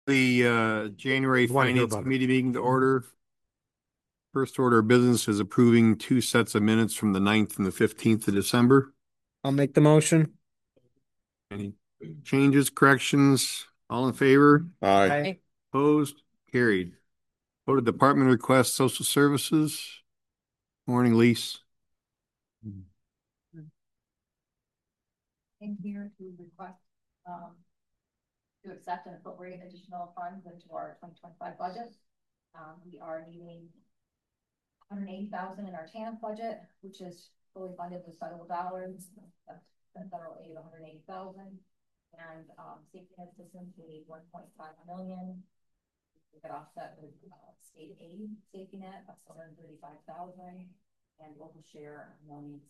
The January Want to hear Finance about it. Committee meeting to order. First order of business is approving two sets of minutes from the 9th and the 15th of December. I'll make the motion. Any changes, corrections? All in favor? Aye. Opposed? Carried. Go to Department Request Social Services. Morning, Lise. In here to request to accept and appropriate additional funds into our 2025 budget. We are needing 180,000 in our TANF budget, which is fully funded with federal dollars. That's federal aid, 180,000, and safety net systems we need 1.5 million. We get offset with state aid safety net of 735,000 and local share millions.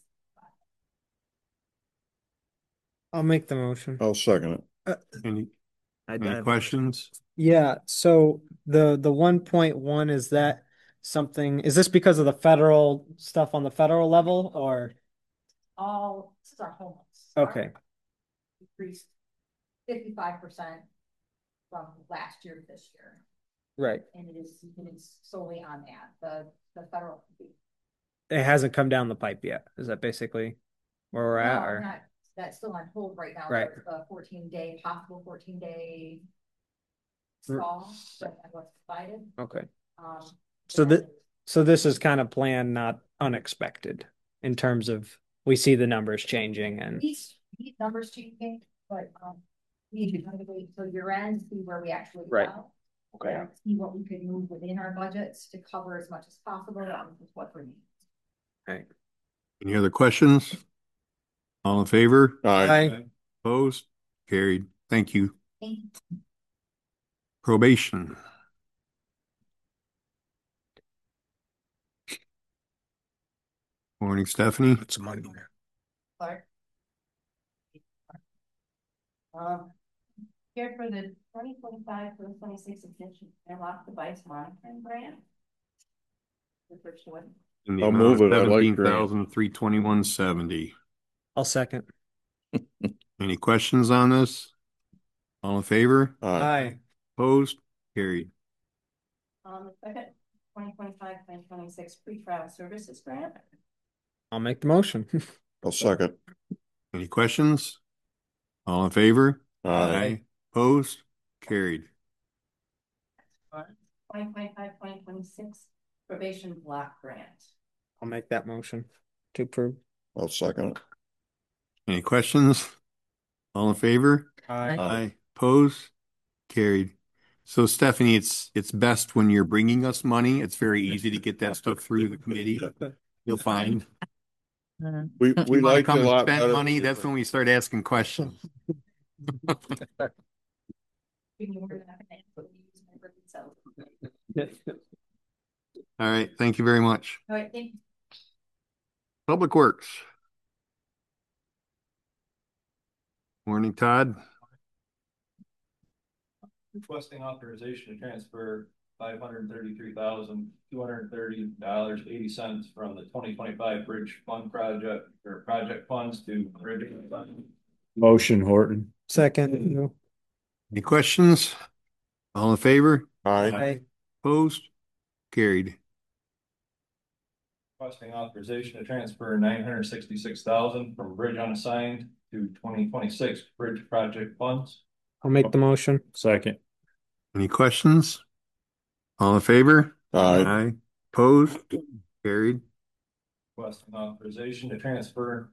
I'll make the motion. I'll second it. Any I questions? Yeah, so the 1.1, is that something, is this because of the federal stuff on the federal level or? This is our homeless. Okay. Increased 55% from last year to this year. Right. And it is solely on that. The federal. It hasn't come down the pipe yet. Is that basically where we're at? Or Not, that's still on hold right now. Right. The 14-day, possible 14-day stall that was provided. okay. So So this is kind of planned, not unexpected in terms of we see the numbers changing and these numbers changing, but we need to kind of wait till year end, see where we actually Right. go. Okay. See what we could move within our budgets to cover as much as possible with what we need. Right. Any other questions? All in favor? Aye. Opposed? Carried. Thank you. Thank you. Probation. Morning, Stephanie. It's money. Clark. Here for the 2025 to 26 extension airlock device monitoring grant. The first one. In the I'll amount move of it. I like grant. 17,321.70. I'll second. Any questions on this? All in favor? Aye. Opposed? Carried. The second 2025-2026 pre-trial services grant. I'll make the motion. I'll second. Any questions? All in favor? Aye. Opposed? Carried. 2025-2026 probation block grant. I'll make that motion to approve. I'll second it. Any questions? All in favor? Aye. Opposed? Carried. So Stephanie, it's best when you're bringing us money. It's very easy to get that stuff through the committee. You'll find. We You wanna like come a and lot spend better. money, that's when we start asking questions. All right, thank you very much. All right, thank you. Public Works. Morning, Todd. Requesting authorization to transfer $533,230.80 from the 2025 bridge fund project or project funds to bridge fund. Motion, Horton. Second. Any questions? All in favor? Aye. Opposed? Carried. Requesting authorization to transfer $966,000 from bridge unassigned to 2026 bridge project funds. I'll make the motion. Second. Any questions? All in favor? Aye. Opposed? Carried. Requesting authorization to transfer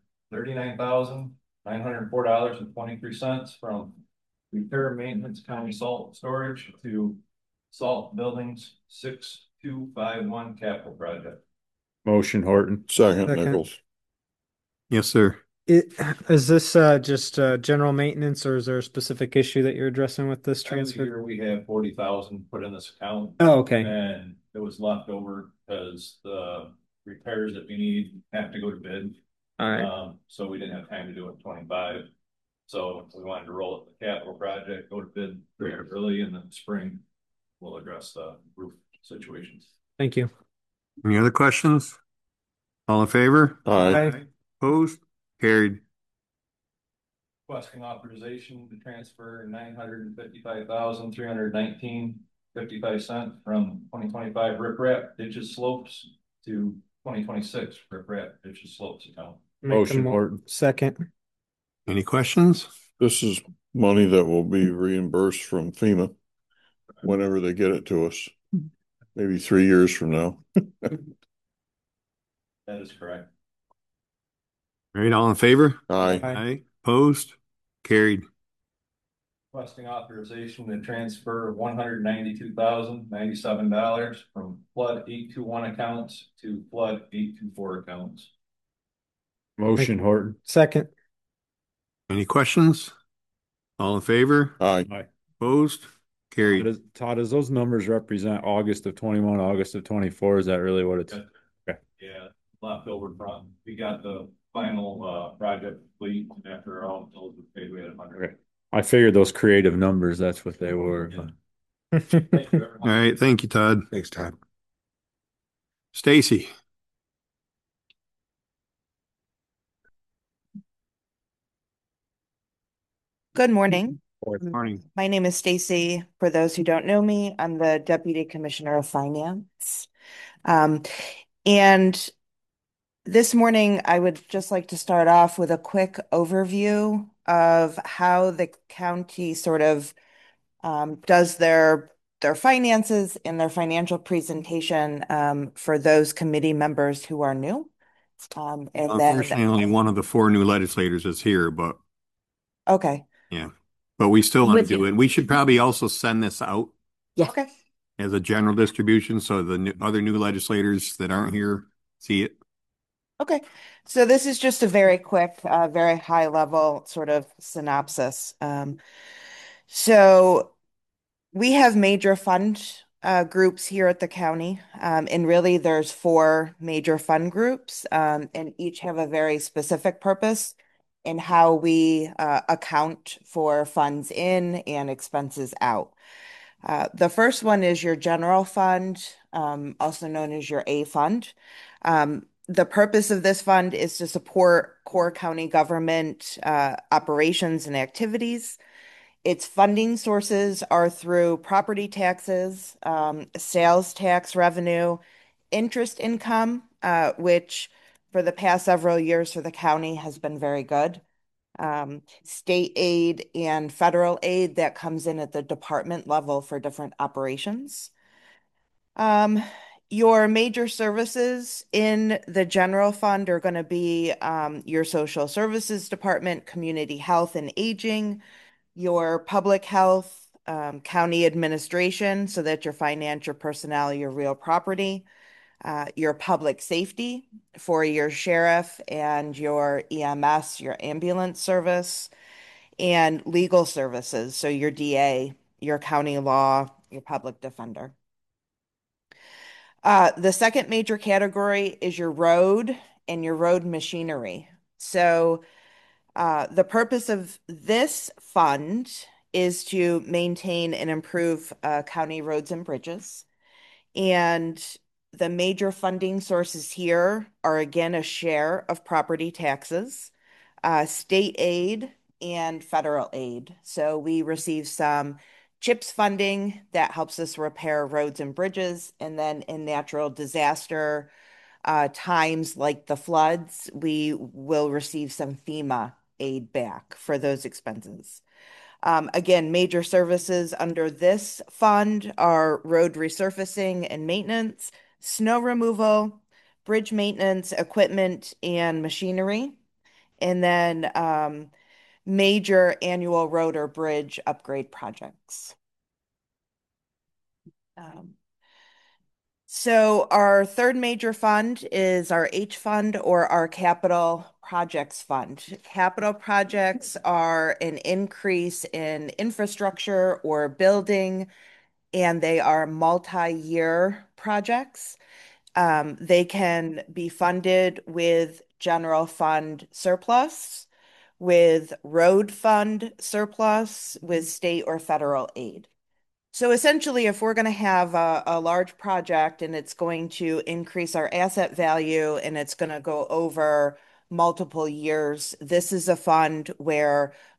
$39,904.23 from repair maintenance county salt storage to salt buildings 6251 capital project. Motion, Horton. Second, Second. Nichols. Yes, sir. Is this just general maintenance, or is there a specific issue that you're addressing with this Every transfer? year we have 40,000 put in this account. Oh, okay. And it was left over because the repairs that we need have to go to bid. All right. So we didn't have time to do it in 25. So we wanted to roll up the capital project, go to bid very early, and then spring we'll address the roof situations. Thank you. Any other questions? All in favor? Aye. Opposed? Carried. requesting authorization to transfer 955,319.55 from 2025 riprap ditches slopes to 2026 riprap ditches slopes account. Make the Motion Horton. Second. Any questions? This is money that will be reimbursed from FEMA whenever they get it to us. Maybe 3 years from now. That is correct. All right, all in favor? Aye. Aye. Opposed? Carried. Requesting authorization to transfer $192,097 from flood 821 accounts to flood 824 accounts. Motion Horton. Second. Any questions? All in favor? Aye. Aye. Opposed? Carried. Todd, does those numbers represent August of 21, August of 24? Is that really what it's? Yeah, left over from, we got the final project complete after all those were paid, we had 100. Okay. I figured those creative numbers, that's what they were. Yeah. but- Thank you, everyone. All right, thank you, Todd. Thanks, Todd. Stacy. Good morning. Morning. My name is Stacy. For those who don't know me, I'm the Deputy Commissioner of Finance. And this morning, I would just like to start off with a quick overview of how the county sort of does their finances and their financial presentation for those committee members who are new. And then, Unfortunately, only one of the four new legislators is here, but okay. yeah, but we still want to With do you. it. We should probably also send this out Okay. as a general distribution so the other new legislators that aren't here see it. Okay, so this is just a very quick, very high level sort of synopsis. So we have major fund groups here at the county, and really there's four major fund groups, and each have a very specific purpose in how we account for funds in and expenses out. The first one is your general fund, also known as your A fund. The purpose of this fund is to support core county government operations and activities. Its funding sources are through property taxes, sales tax revenue, interest income, which for the past several years for the county has been very good. State aid and federal aid that comes in at the department level for different operations. Your major services in the general fund are going to be your social services department, community health and aging, your public health, county administration, so that your finance, your personnel, your real property, your public safety for your sheriff and your EMS, your ambulance service, and legal services, so your DA, your county law, your public defender. The second major category is your road and your road machinery. So the purpose of this fund is to maintain and improve county roads and bridges. And the major funding sources here are again a share of property taxes, state aid, and federal aid. So we receive some CHIPS funding that helps us repair roads and bridges. And then in natural disaster times like the floods, we will receive some FEMA aid back for those expenses. Again, major services under this fund are road resurfacing and maintenance, snow removal, bridge maintenance, equipment, and machinery, and then major annual road or bridge upgrade projects. So our third major fund is our H fund or our capital projects fund. Capital projects are an increase in infrastructure or building, and they are multi-year projects. They can be funded with general fund surplus, with road fund surplus, with state or federal aid. So essentially, if we're going to have a large project and it's going to increase our asset value and it's going to go over multiple years, this is a fund where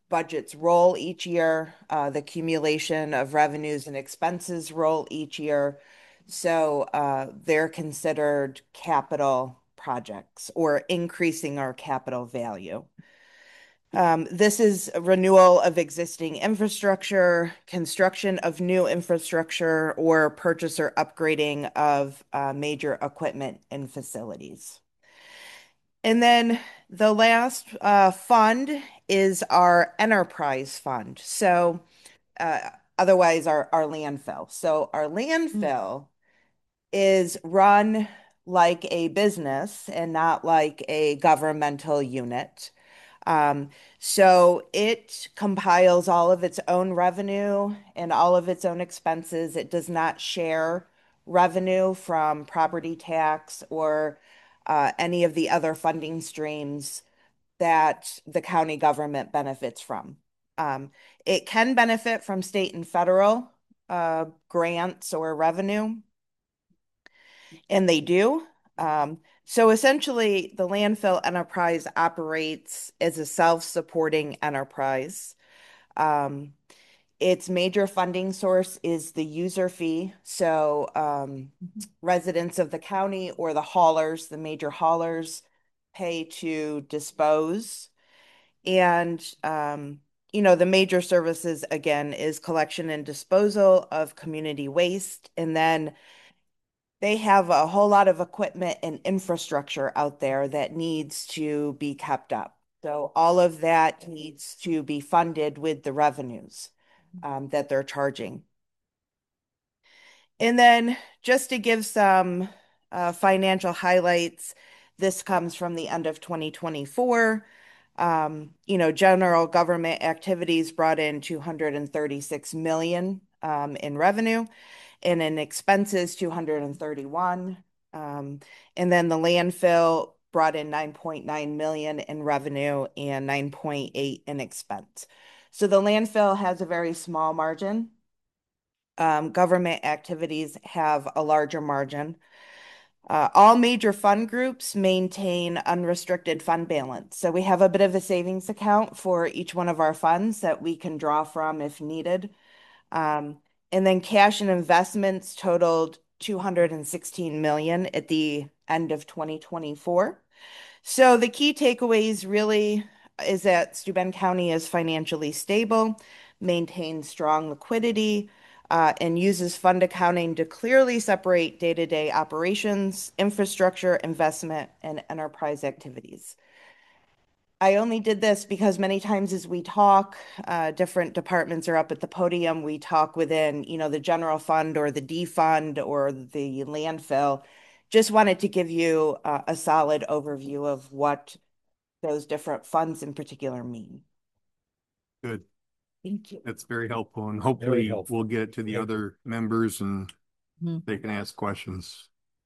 budgets roll each year. The accumulation of revenues and expenses roll each year. So they're considered capital projects or increasing our capital value. This is a renewal of existing infrastructure, construction of new infrastructure, or purchase or upgrading of major equipment and facilities. And then the last fund is our enterprise fund. So otherwise our landfill. So our landfill is run like a business and not like a governmental unit. So it compiles all of its own revenue and all of its own expenses. It does not share revenue from property tax or any of the other funding streams that the county government benefits from. It can benefit from state and federal grants or revenue, and they do. So essentially, the landfill enterprise operates as a self-supporting enterprise. Um, its major funding source is the user fee. So residents of the county or the haulers, the major haulers, pay to dispose. And the major services again is collection and disposal of community waste, and then they have a whole lot of equipment and infrastructure out there that needs to be kept up. So all of that needs to be funded with the revenues that they're charging. And then just to give some financial highlights, this comes from the end of 2024. General government activities brought in 236 million in revenue, and in expenses 231. And then the landfill brought in 9.9 million in revenue and 9.8 in expense. So the landfill has a very small margin. Government activities have a larger margin. All major fund groups maintain unrestricted fund balance. So we have a bit of a savings account for each one of our funds that we can draw from if needed. And then cash and investments totaled 216 million at the end of 2024. So the key takeaways really is that Steuben County is financially stable, maintains strong liquidity, and uses fund accounting to clearly separate day-to-day operations, infrastructure, investment, and enterprise activities. I only did this because many times as we talk, different departments are up at the podium. We talk within, the general fund or the D fund or the landfill. Just wanted to give you a solid overview of what those different funds in particular mean. Good. Thank you. That's very helpful, and hopefully helpful. we'll get it to the other members and Mhm. they can ask questions.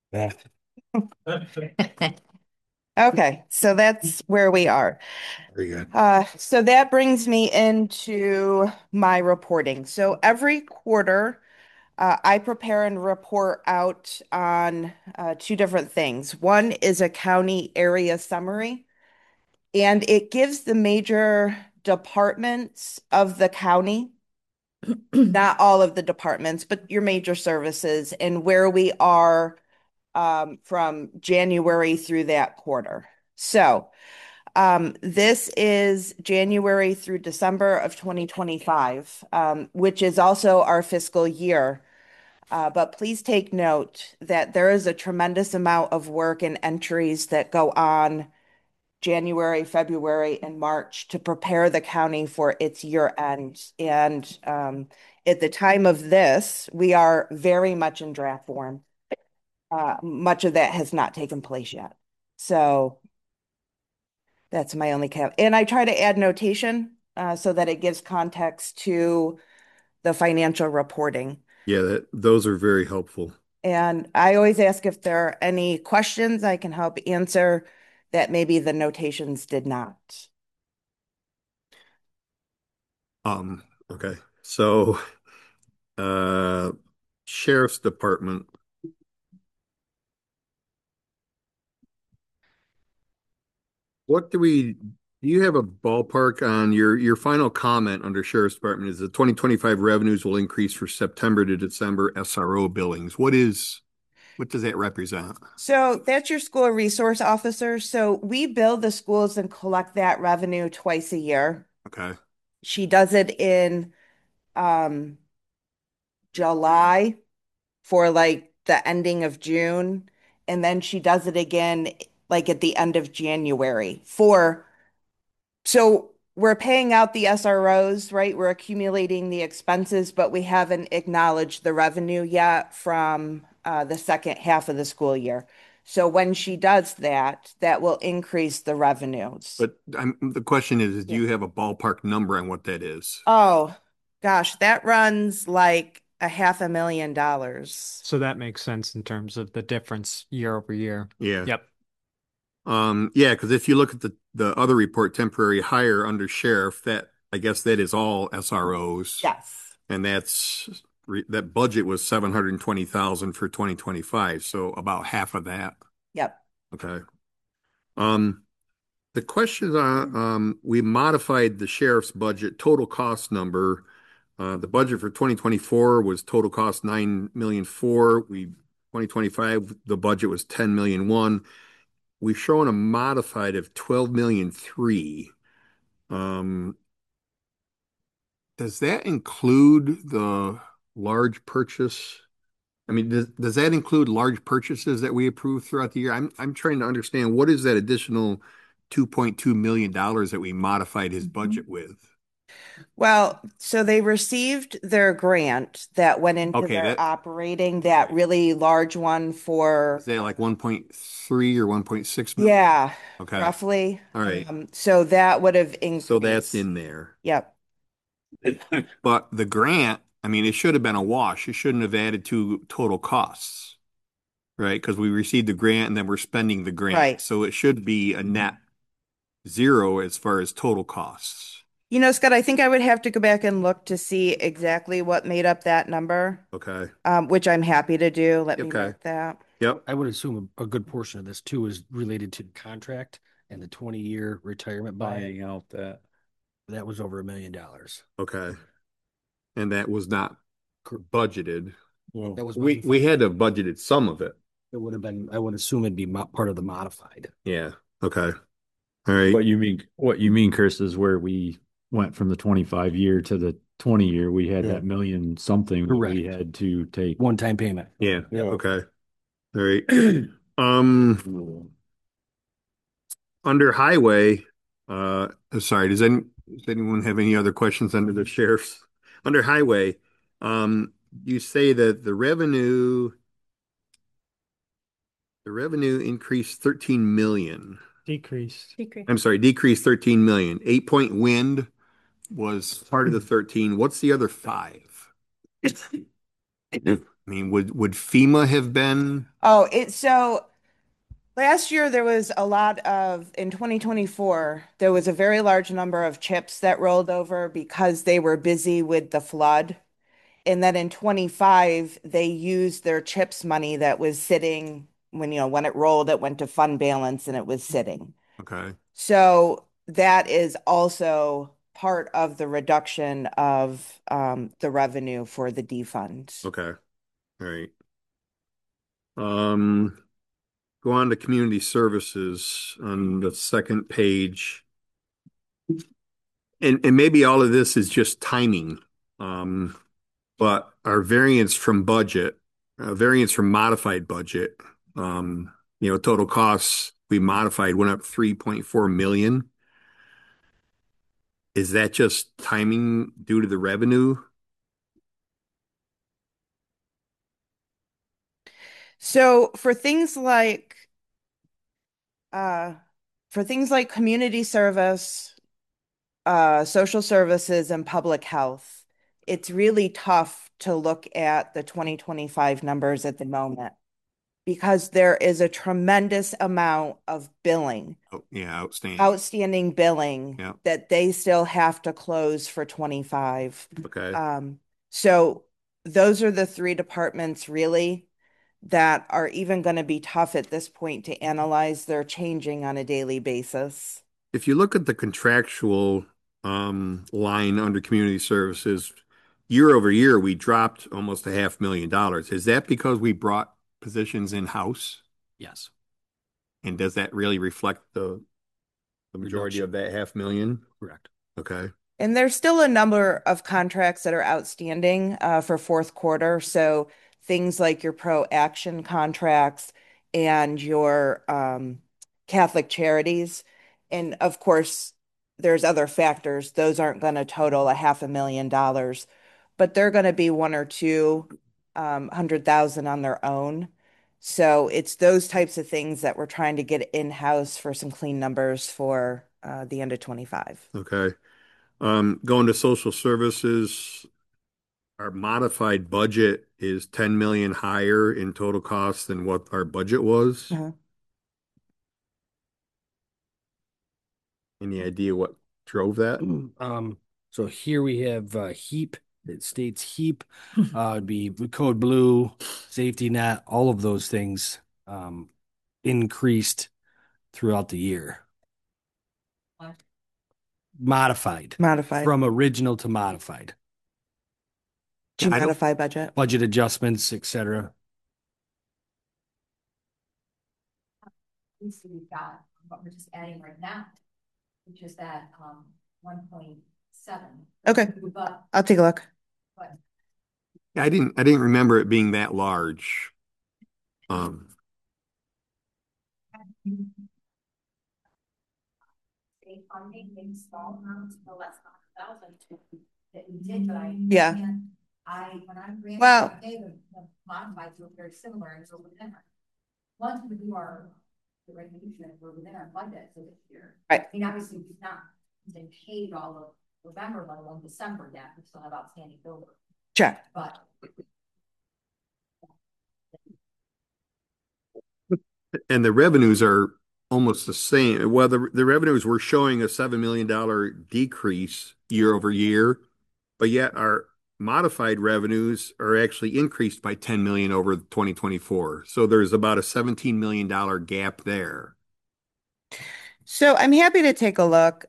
Okay, so that's where we are. Very good. So that brings me into my reporting. So every quarter, I prepare and report out on two different things. One is a county area summary, and it gives the major departments of the county, not all of the departments, but your major services and where we are from January through that quarter. So this is January through December of 2025, which is also our fiscal year. But please take note that there is a tremendous amount of work and entries that go on January, February, and March to prepare the county for its year end. And at the time of this, we are very much in draft form. Much of that has not taken place yet. So that's my only cap. And I try to add notation so that it gives context to the financial reporting. Yeah, those are very helpful. And I always ask if there are any questions I can help answer that maybe the notations did not. Okay. So, Sheriff's Department. What do we Do you have a ballpark on your final comment under Sheriff's Department is the 2025 revenues will increase for September to December SRO billings. What does that represent? So that's your school resource officer. So we bill the schools and collect that revenue twice a year. Okay. She does it in um July for like the ending of June, and then she does it again like at the end of January for so we're paying out the SROs, right? We're accumulating the expenses, but we haven't acknowledged the revenue yet from the second half of the school year. So when she does that, that will increase the revenues. But the question is, do you have a ballpark number on what that is? Oh, gosh, that runs like a $500,000. So that makes sense in terms of the difference year over year. Yeah. Yep. Yeah, because if you look at the other report, temporary hire under sheriff, that I guess that is all SROs. Yes. And that budget was 720,000 for 2025, so about half of that. Yep. Okay. The question we modified the sheriff's budget total cost number. The budget for 2024 was total cost 9,000,004. 2025 the budget was 10,000,001. We've shown a modified of 12,000,003. Does that include the large purchase? I mean, does that include large purchases that we approve throughout the year? I'm trying to understand what is that additional $2.2 million that we modified his budget with? Well, so they received their grant that went into Okay, their operating, that really large one for, is that like 1.3 or 1.6 million? yeah, Okay. roughly. All right. So that would have increased. So that's in there. Yep. But the grant, I mean, it should have been a wash. It shouldn't have added to total costs, right? Because we received the grant and then we're spending the grant. Right. So it should be a net zero as far as total costs. You know, Scott, I think I would have to go back and look to see exactly what made up that number, Okay. which I'm happy to do. Let me Okay. look that. Yep. I would assume a good portion of this too is related to the contract and the 20-year retirement buy. Buying out that. That was over $1 million. Okay. And that was not budgeted. Well, That was We had to have budgeted some of it. It would have been, I would assume it'd be part of the modified. Yeah. Okay. All right. What you mean, Chris, is where we went from the 25 year to the 20 year, we had Yeah. that million something that we Correct. had to take. One-time payment. Yeah. Yeah. Okay. All right. Under highway, sorry, does anyone have any other questions under the sheriff's? Under highway, you say that the revenue increased 13 million. Decreased. I'm sorry, decreased 13 million. 8-point wind was part of the 13. What's the other 5? I mean, would FEMA have been? Oh, so last year there was a lot of, in 2024, there was a very large number of chips that rolled over because they were busy with the flood. And then in 25, they used their chips money that was sitting when it rolled, it went to fund balance and it was sitting. Okay. So that is also part of the reduction of the revenue for the defund. Okay. All right. Go on to community services on the second page. And maybe all of this is just timing. But our variance from modified budget, total costs we modified went up 3.4 million. Is that just timing due to the revenue? So for things like community service, social services, and public health, it's really tough to look at the 2025 numbers at the moment because there is a tremendous amount of billing, Oh, yeah, outstanding billing Yeah. that they still have to close for 25. Okay. So those are the 3 departments really that are even going to be tough at this point to analyze. They're changing on a daily basis. if you look at the contractual line under community services, year over year, we dropped almost $500,000. Is that because we brought positions in-house? Yes. And does that really reflect the majority of that 500,000? Correct. Okay. And there's still a number of contracts that are outstanding for fourth quarter. So things like your pro action contracts and your Catholic charities. And of course, there's other factors. Those aren't going to total $500,000, but they're going to be one or two 100,000 on their own. So it's those types of things that we're trying to get in-house for some clean numbers for the end of 25. Okay. Going to social services, our modified budget is 10 million higher in total cost than what our budget was. Uh-huh. Any idea what drove that? So here we have HEAP. It states HEAP. It'd be Code Blue, Safety Net, all of those things increased throughout the year. Modified. Modified. From original to modified. Did you I don't- modify budget? Budget adjustments, etc. Least we've got what we're just adding right now, which is that 1.7. Okay, But I'll take a look. I didn't remember it being that large. state funding in small amounts, no less than 1,000 that we did, but Yeah. when I ran. Well- the modified to very similar and so within our. Once we do the resolution, we're within our budget for this year. Right. I mean, obviously, we've not been paid all of November, let alone December yet, we still have outstanding bill, Check. but. And the revenues are almost the same. Well, the revenues were showing a $7 million decrease year over year, but yet our modified revenues are actually increased by 10 million over 2024. So there's about a $17 million gap there. So I'm happy to take a look.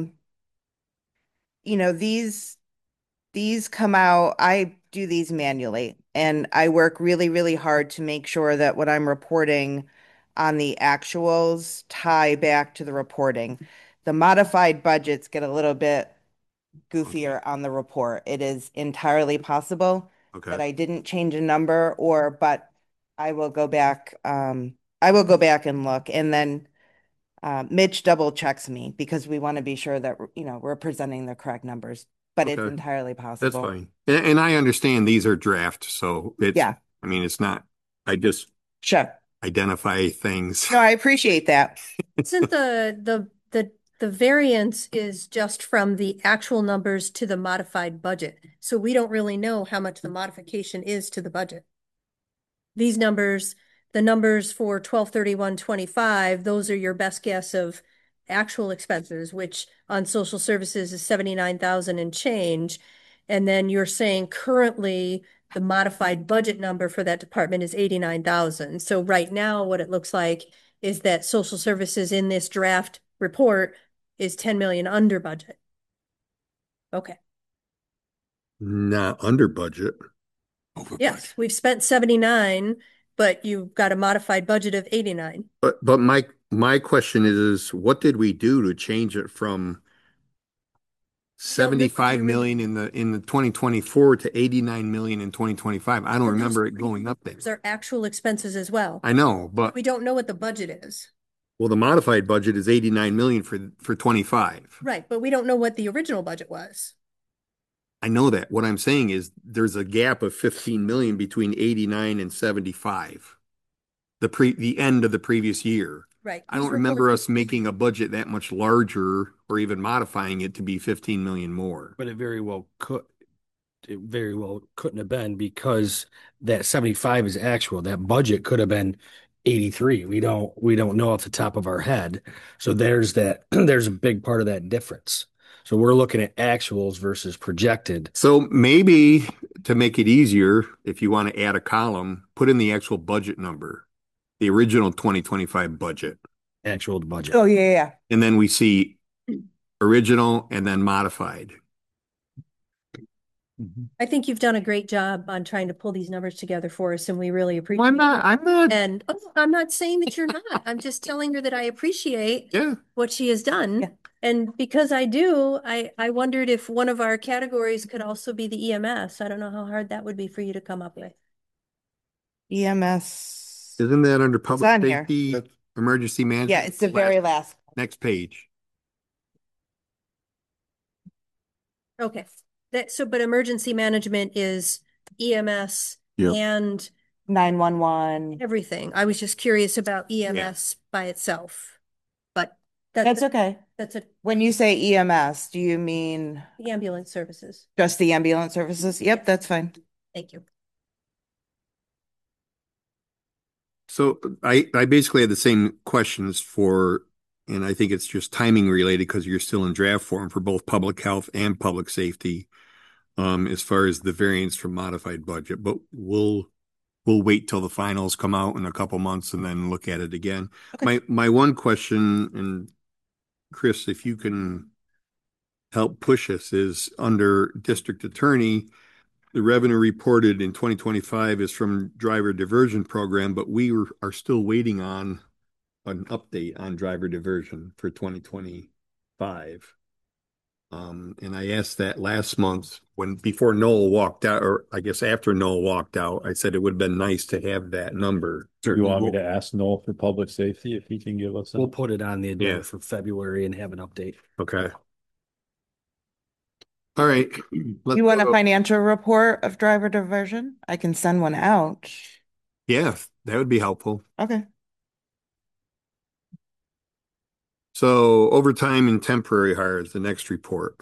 These come out, I do these manually, and I work really, really hard to make sure that what I'm reporting on the actuals tie back to the reporting. The modified budgets get a little bit goofier on the report. It is entirely possible that Okay. I didn't change a number but I will go back, and look, and then Mitch double checks me because we want to be sure that, we're presenting the correct numbers, but it's Okay. entirely That's possible. fine. And I understand these are drafts, so Yeah. I mean, it's not, I just Sure. identify things. No, I appreciate that. Isn't the variance is just from the actual numbers to the modified budget. So we don't really know how much the modification is to the budget. These numbers, the numbers for 12/31/25, those are your best guess of actual expenses, which on social services is 79,000 and change. And then you're saying currently the modified budget number for that department is 89,000. So right now, what it looks like is that social services in this draft report is 10 million under budget. Okay. Not under budget. Yes, we've spent 79, but you've got a modified budget of 89. But my question is what did we do to change it from 75 million in the 2024 to 89 million in 2025? I don't remember it going up there. Those are actual expenses as well. I know, but We don't know what the budget is. well, the modified budget is 89 million for 25. Right, but we don't know what the original budget was. I know that. What I'm saying is there's a gap of 15 million between 89 and 75. The end of the previous year. Right. I don't remember us making a budget that much larger or even modifying it to be 15 million more. But it very well could. It very well couldn't have been because that 75 is actual. That budget could have been 83. We don't know off the top of our head. So there's a big part of that difference. So we're looking at actuals versus projected. So maybe to make it easier, if you want to add a column, put in the actual budget number, the original 2025 budget. Actual budget. Oh, yeah. And then we see original and then modified. I think you've done a great job on trying to pull these numbers together for us, and we really appreciate Well, I'm not, And I'm not saying that you're not. I'm just telling her that I appreciate yeah. what she has done. Yeah. And because I do, I wondered if one of our categories could also be the EMS. I don't know how hard that would be for you to come up with. EMS. Isn't that under on public here. safety, emergency management? Yeah, it's the very last. Next page. Okay. But emergency management is EMS Yep. and 911. everything. I was just curious about EMS by itself. But That's okay. That's When you say EMS, do you mean the ambulance services. just the ambulance services? Yep, that's fine. Thank you. So I basically had the same questions for, and I think it's just timing related because you're still in draft form for both public health and public safety, as far as the variance from modified budget, but we'll wait till the finals come out in a couple months and then look at it again. Okay. My one question, and Chris, if you can help push us, is under district attorney, the revenue reported in 2025 is from driver diversion program, but we are still waiting on an update on driver diversion for 2025. And I asked that last month before Noel walked out, or I guess after Noel walked out, I said it would have been nice to have that number. You want me to ask Noel for public safety if he can give us We'll put it on the agenda Yeah. for February and have an update. Okay. All right. Let's You want a go- financial report of driver diversion? I can send one out. Yeah, that would be helpful. Okay. So overtime and temporary hires, the next report.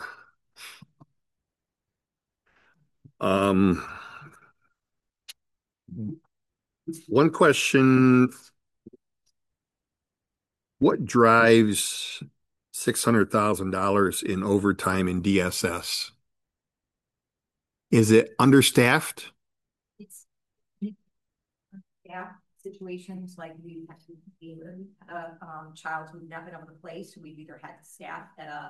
One question, what drives $600,000 in overtime in DSS? Is it understaffed? It's yeah, situations like we had to be a child who'd not been able to play, so we've either had to staff at a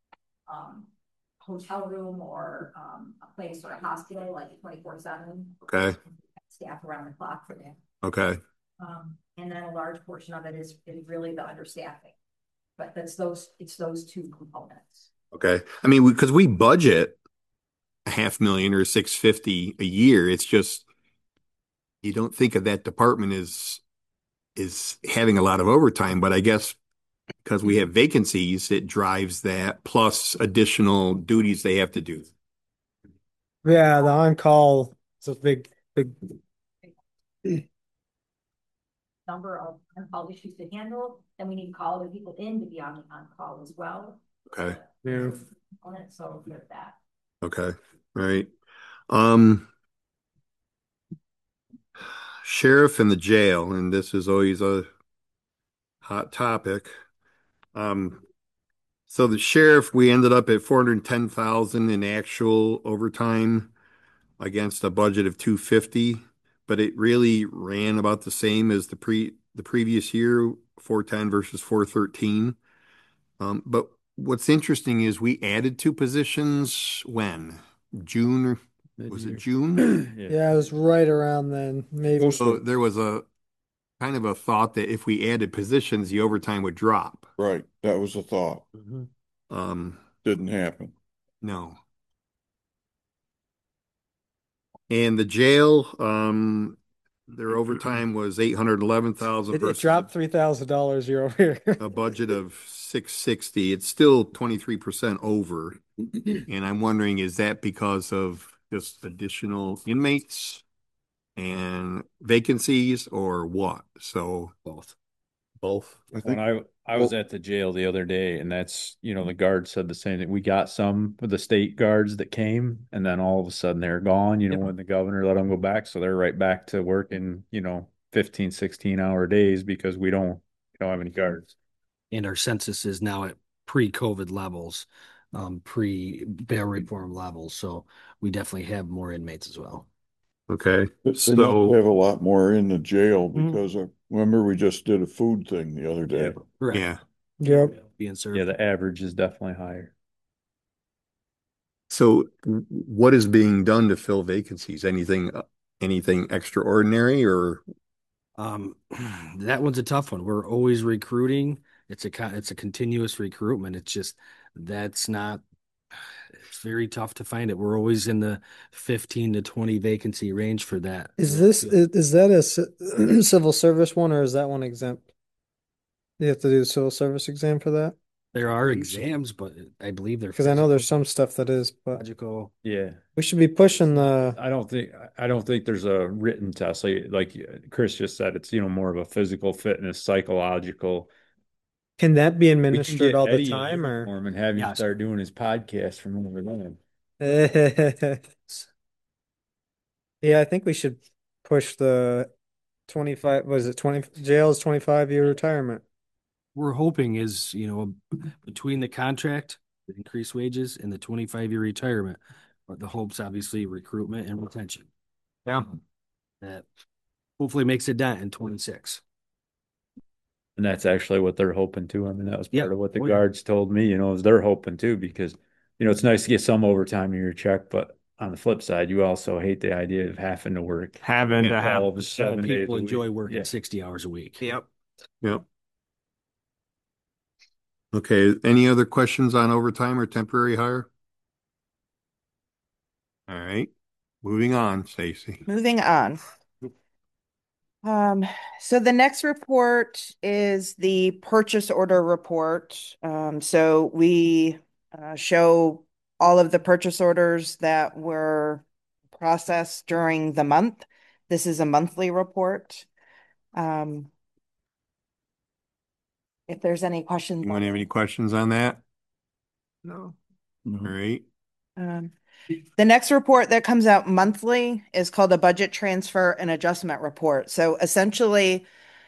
hotel room or a place or a hospital, like 24/7. Okay. Staff around the clock for that. Okay. And then a large portion of it is really the understaffing. But it's those two components. Okay. I mean, because we budget $500,000 or $650,000 a year. It's just you don't think of that department as having a lot of overtime, but I guess because we have vacancies, it drives that plus additional duties they have to do. Yeah, the on-call is a big Number of on-call issues to handle, then we need to call other people in to be on call as well. Okay. Yeah. So with that. Okay. All right. Sheriff and the jail, and this is always a hot topic. So the sheriff, we ended up at 410,000 in actual overtime against a budget of 250, but it really ran about the same as the previous year, 410 versus 413. But what's interesting is we added 2 positions when? June or was it June? Yeah, it was right around then, maybe. So there was a kind of a thought that if we added positions, the overtime would drop. Right, that was a thought. Didn't happen. No. And the jail, their overtime was 811,000 It versus dropped $3,000 year over year. a budget of 660. It's still 23% over. And I'm wondering, is that because of just additional inmates and vacancies or what? So Both. I think When I was at the jail the other day, and that's, the guard said the same thing. We got some of the state guards that came, and then all of a sudden they're gone, when the governor let them go back. So they're right back to working, 15, 16-hour days because we don't have any guards. And our census is now at pre-COVID levels, pre-bail reform levels. So we definitely have more inmates as well. okay. they must So have a lot more in the jail because remember we just did a food thing the other day. Correct. yeah. Yep. being served. Yeah, the average is definitely higher. So what is being done to fill vacancies? Anything extraordinary or? Um, that one's a tough one. We're always recruiting. It's a continuous recruitment. It's just that's not. It's very tough to find it. We're always in the 15 to 20 vacancy range for that. Is that a civil service one or is that one exempt? You have to do the civil service exam for that? There are exams, but I believe they're Because I know there's some stuff that is, but logical. Yeah. we should be pushing the, I don't think there's a written test. Like Chris just said, it's, more of a physical fitness, psychological. can that be We can administered get all the Eddie in time or? uniform and have him Yes. start doing his podcast from over there. Yeah, I think we should push the 25, was it 20, jail's 25-year retirement. We're hoping is, between the contract, the increased wages, and the 25-year retirement, but the hope's obviously recruitment and retention. Yeah. That hopefully makes a dent in 26. And that's actually what they're hoping too. I mean, that was Yeah. part of what the Oh, yeah. guards told me, is they're hoping too, because, it's nice to get some overtime in your check, but on the flip side, you also hate the idea of having to work Having to have. 12 to 7 days People a enjoy week. working Yeah. 60 hours a week. Yep. Yep. Okay, any other questions on overtime or temporary hire? All right, moving on, Stacy. Moving on. So the next report is the purchase order report. So we show all of the purchase orders that were processed during the month. This is a monthly report. Um, if there's any questions. Anyone have any questions on that? No. All right. The next report that comes out monthly is called a budget transfer and adjustment report. So essentially,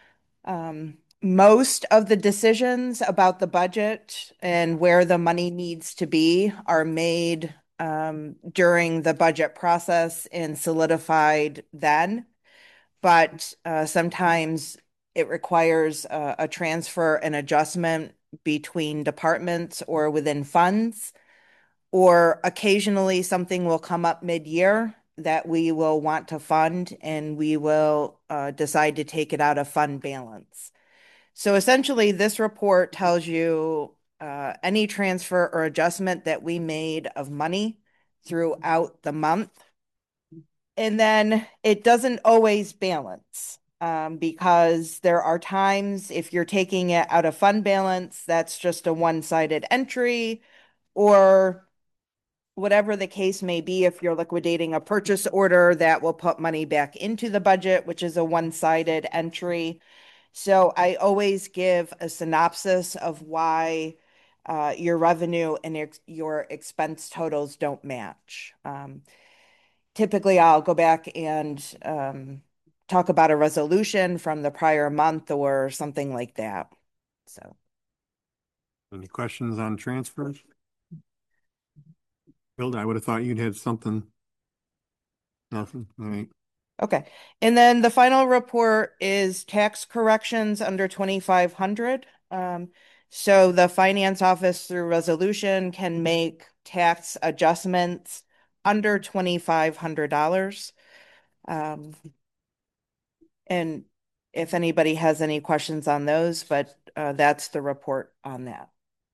most of the decisions about the budget and where the money needs to be are made during the budget process and solidified then. But sometimes it requires a transfer and adjustment between departments or within funds. Or occasionally something will come up mid-year that we will want to fund and we will decide to take it out of fund balance. So essentially, this report tells you any transfer or adjustment that we made of money throughout the month. And then it doesn't always balance because there are times if you're taking it out of fund balance, that's just a one-sided entry, or whatever the case may be, if you're liquidating a purchase order that will put money back into the budget, which is a one-sided entry. So I always give a synopsis of why your revenue and your expense totals don't match. Typically, I'll go back and talk about a resolution from the prior month or something like that. So, Any questions on transfers? Hilda, I would have thought you'd had something. Nothing. All right. okay. And then the final report is tax corrections under 2,500. So the finance office through resolution can make tax adjustments under $2,500. And if anybody has any questions on those, but that's the report on that.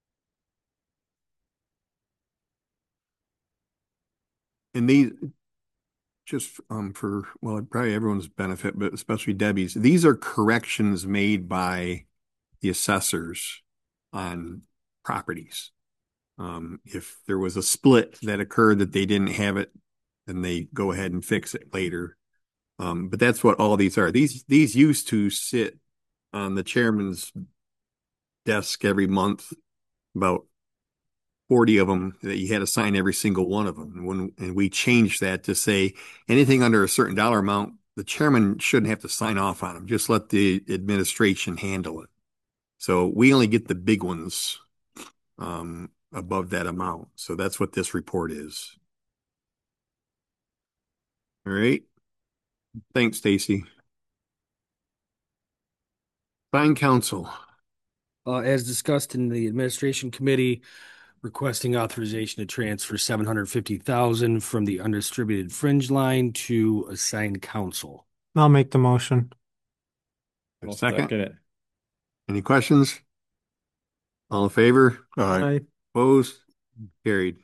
And these, just for, well, probably everyone's benefit, but especially Debbie's, these are corrections made by the assessors on properties. If there was a split that occurred that they didn't have it, then they go ahead and fix it later. But that's what all these are. These used to sit on the chairman's desk every month, about 40 of them that you had to sign every single one of them. And we changed that to say anything under a certain dollar amount, the chairman shouldn't have to sign off on them. Just let the administration handle it. So we only get the big ones above that amount. So that's what this report is. All right. Thanks, Stacy. Fine counsel. As discussed in the administration committee, requesting authorization to transfer 750,000 from the undistributed fringe line to assigned council. I'll make the motion. I'll Second, it. any questions? All in favor? Aye. Aye. Opposed? Carried.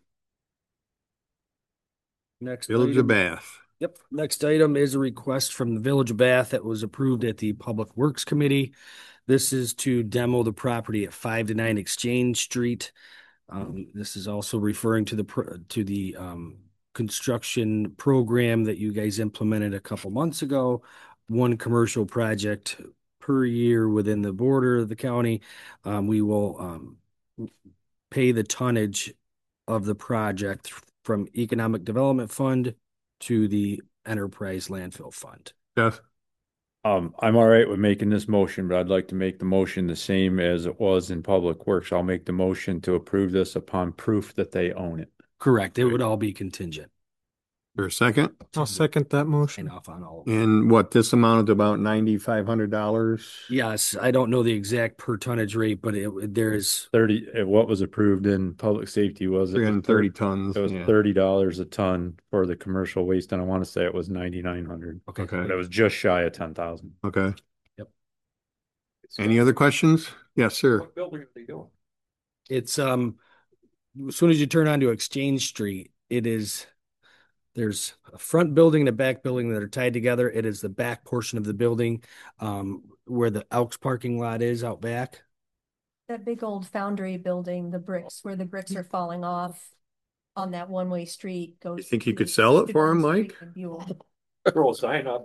Next Village of item- Bath. Yep. Next item is a request from the Village of Bath that was approved at the Public Works Committee. This is to demo the property at 5 to 9 Exchange Street. This is also referring to the construction program that you guys implemented a couple months ago. One commercial project per year within the border of the county. We will pay the tonnage of the project from Economic Development Fund to the Enterprise Landfill Fund. Jeff? I'm all right with making this motion, but I'd like to make the motion the same as it was in Public Works. I'll make the motion to approve this upon proof that they own it. Correct. It would all be contingent. For a second? I'll second that Sign motion. off on all of them. And what, this amounted to about $9,500? Yes, I don't know the exact per tonnage rate, but there is 30, what was approved in public safety was it? 330 tons. It was yeah. $30 a ton for the commercial waste, and I want to say it was 9,900. okay. Okay. But it was just shy of 10,000. Okay. Yep. Any other questions? Yes, sir. What building are they doing? It's as soon as you turn onto Exchange Street, there's a front building and a back building that are tied together. It is the back portion of the building where the Elks parking lot is out back. That big old foundry building, the bricks, where the bricks are falling off on that one-way street goes. You think you to could sell it for him, Street Mike? in Buell. Throw a sign up.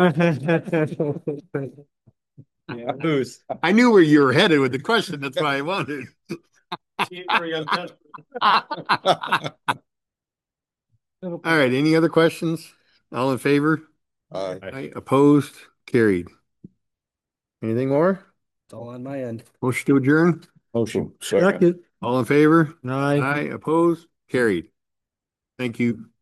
Yeah. Who's? I knew where you were headed with the question. That's why I wanted. All right. Any other questions? All in favor? Aye. Aye. Opposed? Carried. Anything more? It's all on my end. Motion to adjourn? Motion. Second. All in favor? Aye. Aye. Opposed? Carried. Thank you.